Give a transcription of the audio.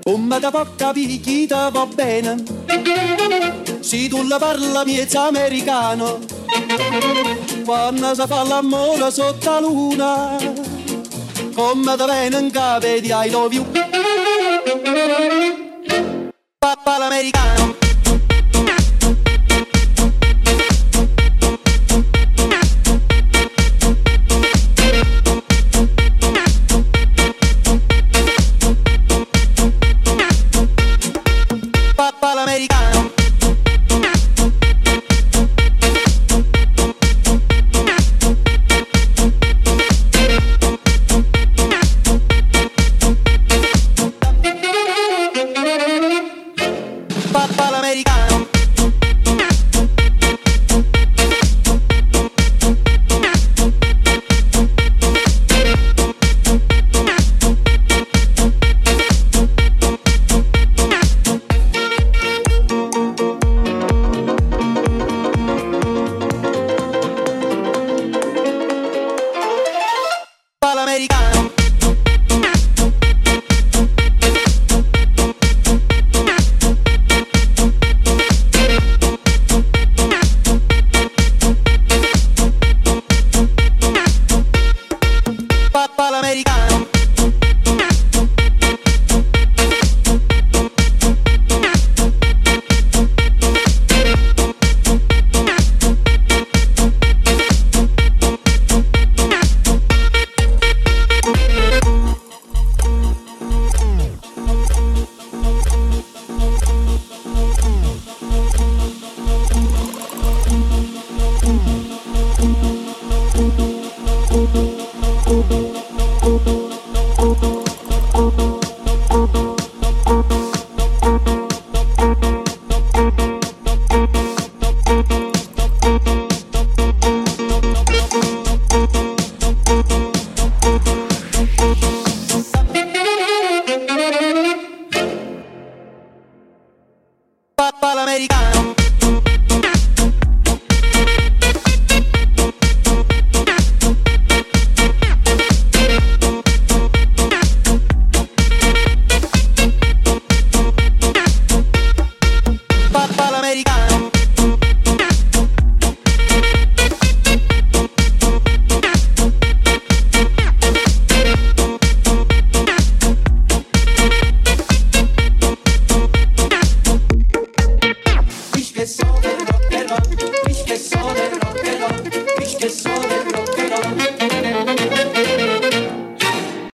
Come da può capire chi ti va bene, se tu la parla miezza americano, quando si fa l'amore sotto la luna, come da viene in capo di I love you. Papà l'americano.